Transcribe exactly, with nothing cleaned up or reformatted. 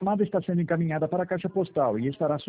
chamada está sendo encaminhada para a caixa postal e estará